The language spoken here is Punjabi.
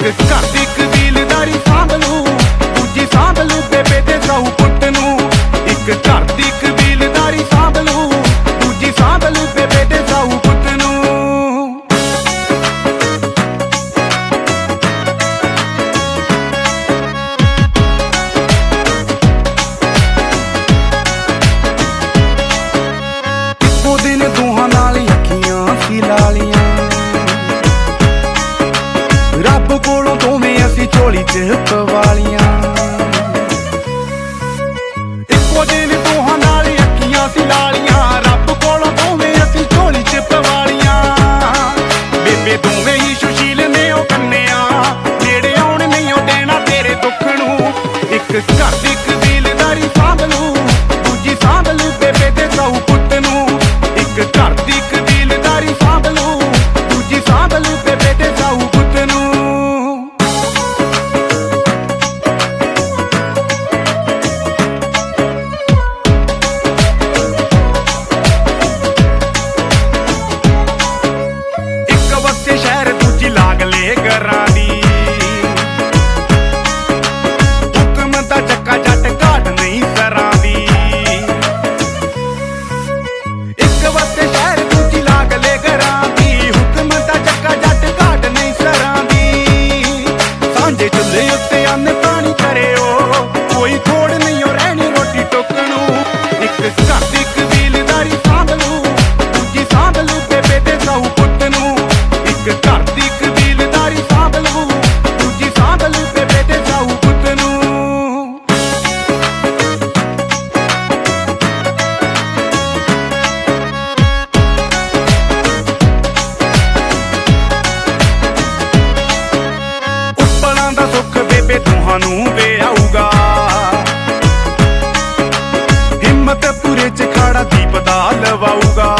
ਘਰ ਦੀ ਕਬੀਲਦਾਰੀ ਸਾਂਭ ਲੂ, ਦੂਜੀ ਸਾਂਭ ਲੂ ਬੇਬੇ ਤੇ ਸਾਊ ਪੁੱਤ ਨੂੰ। ਇੱਕ ਘਰ ਦੀ ਕਬੀਲਦਾਰੀ ਸਾਂਭ ਲੂ, ਦੂਜੀ ਸਾਂਭ ਲੂ ਬੇਬੇ ਤੇ ਸਾਊ ਪੁੱਤ ਨੂੰ। ਇੱਕੋ ਦਿਨ ਦੋਹਾਂ ਨਾਲ ਅੱਖੀਆਂ ਸੀ ਲਾਲੀਆਂ, ਰੱਬ ਕੋਲੋਂ ਦੋਵੇਂ ਅਸੀਂ ਝੋਲੀ ਚ ਪਵਾਲੀਆਂ। ਇੱਕੋ ਦਿਨ ਦੋਹਾਂ ਨਾਲ ਅੱਖੀਆਂ ਸੀ ਲਾਲੀਆਂ, ਰੱਬ ਕੋਲੋਂ ਦੋਵੇਂ ਅਸੀਂ ਝੋਲੀ ਚ ਪਵਾਲੀਆਂ। ਬੇਬੇ ਦੋਵੇਂ ਹੀ ਸੁਸ਼ੀਲ ਨੇ ਉਹ ਕੰਨਿਆ, ਨੇੜੇ ਆਉਣ ਨਹੀਂ ਉਹ ਦੇਣਾ ਤੇਰੇ ਦੁੱਖ ਨੂੰ। ਇੱਕ ਘਰ ਦੀ ਕਬੀਲਦਾਰੀ ਸਾਂਭ ਲੂ, ਦੂਜੀ ਸਾਂਭ ਲੂ ਬੇਬੇ ਤੇ ਸਾਊ ਪੁੱਤ ਨੂੰ। ਇੱਕ ਘਰ ਦੀ ਕਬੀਲਦਾਰੀ ਸਾਂਭ ਲੂ, ਦੂਜੀ ਸਾਂਭ ਲੂ ਬੇਬੇ ਤੇ ਸਾਊ ਪੁੱਤ ਨੂੰ। ਸ਼ਹਿਰ ਦੂਜੀ ਲਾਗਲੇ ਘਰਾਂ ਦੀ, ਹੁਕਮ ਦਾ ਚੱਕਾ ਜੱਟ ਘਾਟ ਨਹੀਂ ਸਰਾਂ ਦੀ। ਇੱਕ ਵਸੇ ਸ਼ਹਿਰ ਦੂਜੀ ਲਾਗਲੇ ਘਰਾਂ ਦੀ, ਹੁਕਮ ਦਾ ਚੱਕਾ ਜੱਟ ਘਾਟ ਨਹੀਂ ਸਰਾਂ ਦੀ। ਸਾਂਝੇ ਚੁੱਲ੍ਹੇ ਉੱਤੇ ਅੰਨ ਪਾਣੀ ਕਰਿਓ, ਕੋਈ ਥੋੜ ਨਹੀਂ ਓ ਰਹਿਣੀ ਰੋਟੀ ਟੁੱਕ ਨੂੰ। ਇੱਕ ਘਰ ਦੀ ਕਬੀਲਦਾਰੀ ਸਾਂਭ ਲੂ, ਦੂਜੀ ਸਾਂਭ ਲੂ ਬੇਬੇ ਤੇ ਸਾਊ ਪੁੱਤ ਨੂੰ। ਇੱਕ ਘਰ ਦੀ ਕਬੀਲਦਾਰੀ ਸਾਂਭ ਲੂ, ਦੂਜੀ ਸਾਂਭ ਲੂ ਬੇਬੇ ਤੇ ਸਾਊ ਪੁੱਤ ਨੂੰ। ਉੱਪਲਾਂ ਦਾ ਸੁੱਖ ਬੇਬੇ ਦੋਹਾਂ ਨੂੰ ਵਿਆਊਗਾ, ਹਿੰਮਤ ਪੂਰੇ ਚ ਖਾੜਾ ਦੀਪ ਦਾ ਲਵਾਊਗਾ।